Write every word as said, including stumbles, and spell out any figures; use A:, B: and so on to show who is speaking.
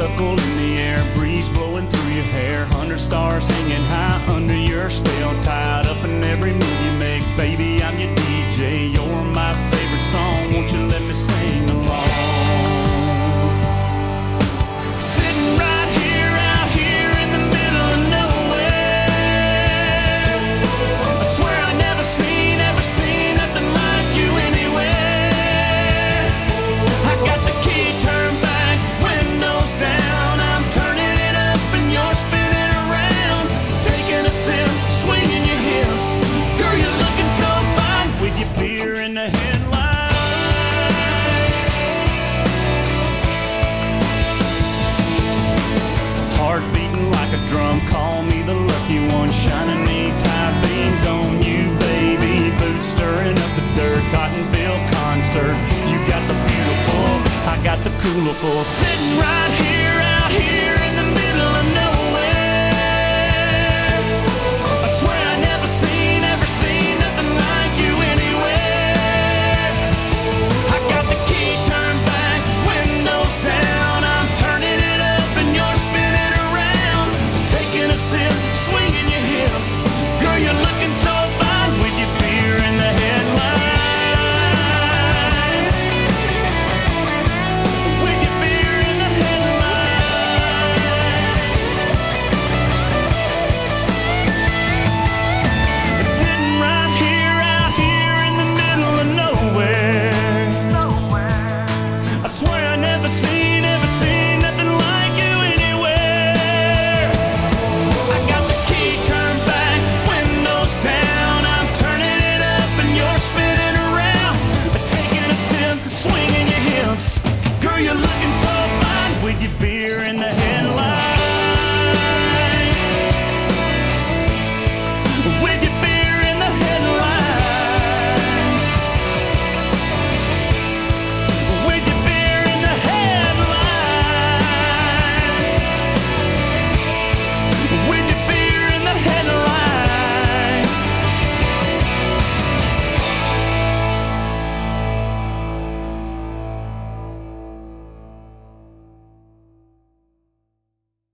A: honeysuckle in the air, breeze blowing through your hair, hundred stars hanging high under your spell, tied up in every move you make. Baby, I'm your D J, you're my favorite song, won't you let me sing along? Sitting right here, out here in the middle of nowhere, I swear I never seen, ever seen nothing like you anywhere. I got the key turned back, windows down, I'm turning it up and you're spinning around, taking a sip, swinging your hips. Girl, you're looking so fine with your beer in the headlights. Heart beating like a drum, call me the lucky one, shining these high beams on you, baby. Boots stirring up the dirt, Cottonville concert. You got the beautiful, I got the coolful, sitting right here